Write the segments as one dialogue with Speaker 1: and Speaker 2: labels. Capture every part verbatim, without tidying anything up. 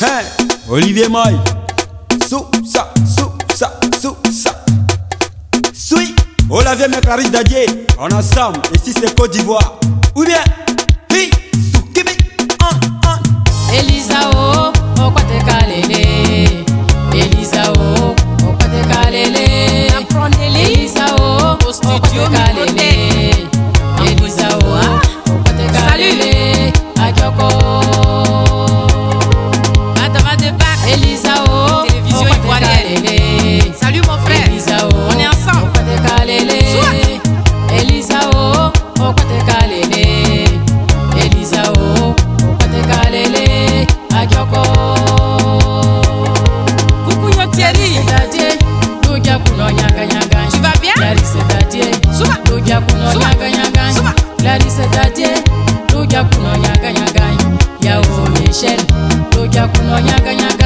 Speaker 1: Hey, Olivier Moy. Sou, ça, sou, ça, sou, ça. Soui, Olivier Meclaris Dadier. En ensemble, ici c'est Côte d'Ivoire. Ou bien, hi, sou, kibi, an, an.
Speaker 2: Elisa o, o kwa te kalele. Elisa o, o kwa te kalele. Elisa o, o kwa te kalele. Elisa o, o kwa te kalele. Akioko. Elisa o, télévision ivoirienne.
Speaker 3: Salut mon frère.
Speaker 2: Elisa o,
Speaker 3: on est ensemble.
Speaker 2: O kwa te kalele. Elisa o, o kwa te kalele. Elisa o, o kwa te kalele. Akioko.
Speaker 3: Coucou yo Thierry.
Speaker 2: Lugia kuno nyanga nyanga.
Speaker 3: Tu vas bien?
Speaker 2: Clarisse Dadier.
Speaker 3: Souba.
Speaker 2: Lugia kuno nyanga nyanga.
Speaker 3: Souba.
Speaker 2: Clarisse Dadier. Lugia kuno nyanga nyanga. Yao Michel. Lugia kuno nyanga nyanga.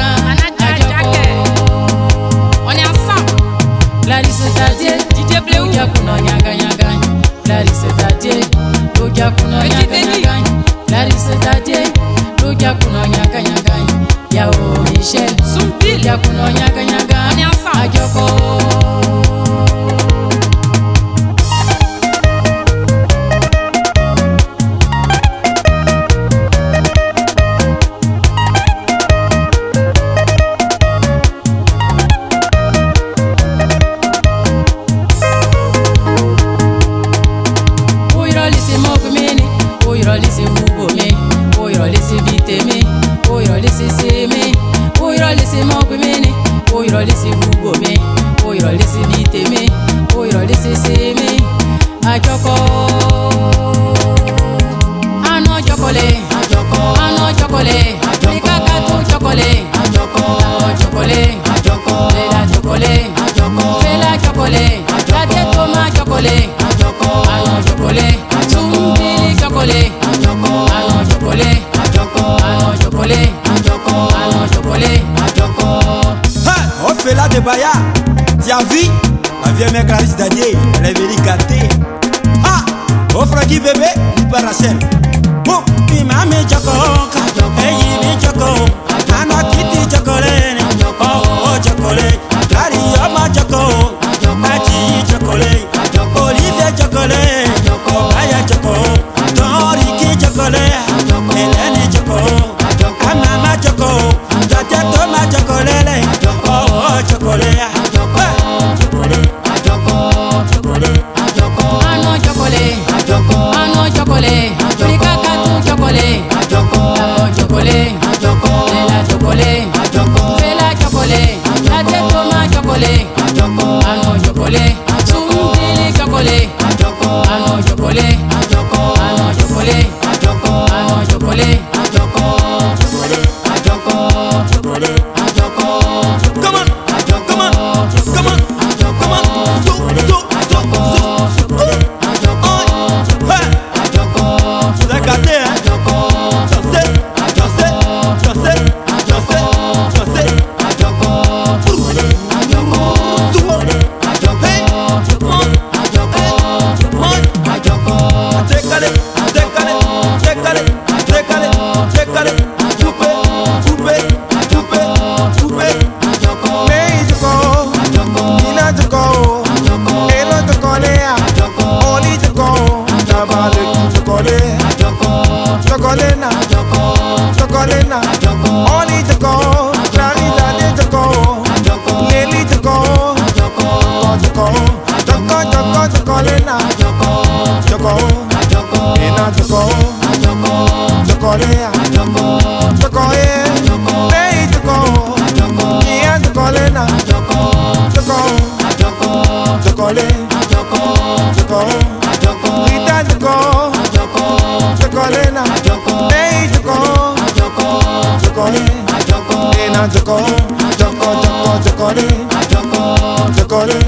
Speaker 3: On est ensemble.
Speaker 2: Clarisse Dadier.
Speaker 3: Didier Bléou.
Speaker 2: Lugia kuno nyanga nyanga. Clarisse Dadier. Lugia kuno nyanga nyanga. Clarisse Dadier. Lugia kuno nyanga nyanga. Yao Michel.
Speaker 3: Soumbil.
Speaker 2: Lugia kuno nyanga nyanga.
Speaker 3: On est ensemble.
Speaker 2: Akioko. Lisi Wugome, Oyo Lisi Viteme, Oyo Lisi Seme, Oyo Lisi Mogumene, Oyo Lisi Wugome, Oyo Lisi Viteme, Oyo Lisi Seme, Akioko. Ano chokole, Akioko, Ano chokole, Nikakatu chokole, Akioko, Ano chokole, Akioko, Fela chokole, Akioko, Fela chokole, Kate Toma chokole, Akioko, Ano chokole, Sumbili chokole. Allons chocolat, allons chocolat, allons chocolat,
Speaker 1: On fait là des baillards. Tu as vu? La vieille mère Clarisse Dadier, elle est venue gâter. Ah! Oh Francky bébé, il part Rachel. Bon, il m'a mis choco, et il mis choco. Anna Kitty chocolat, oh oh chocolat. Larry Oma choco, Machi chocolat. Olivier chocolat, oh Baya choco. Ricky chocolat, Hélène choco, Amama choco, Tata Toma chocolat, oh oh chocolat, chocolat, chocolat,
Speaker 2: Ano chocolat, Ano chocolat, Nikakatu chocolat, Ano chocolat, Fela chocolat, Fela chocolat, Tata Toma chocolat, Ano chocolat, Sumbili chocolat, Ano chocolat. Allons chocolat, allons chocolat, chocolat,
Speaker 1: come on, come on, come on, come on, so, so, so, so, so, hey, c'est gâté, hein, j'en sais, j'en sais, j'en sais, j'en sais, j'en sais,
Speaker 4: Chocolena, chocolena, only to go, Clarissa de choco, Lily to go, choco, choco, choco, chocolena, choco, ina choco, chocolea, chocolea, lady to go, Nia chocolena, choco, chocolate, choco, Rita choco, chocolena. Chocolate, chocolate, chocolate, chocolate, chocolate.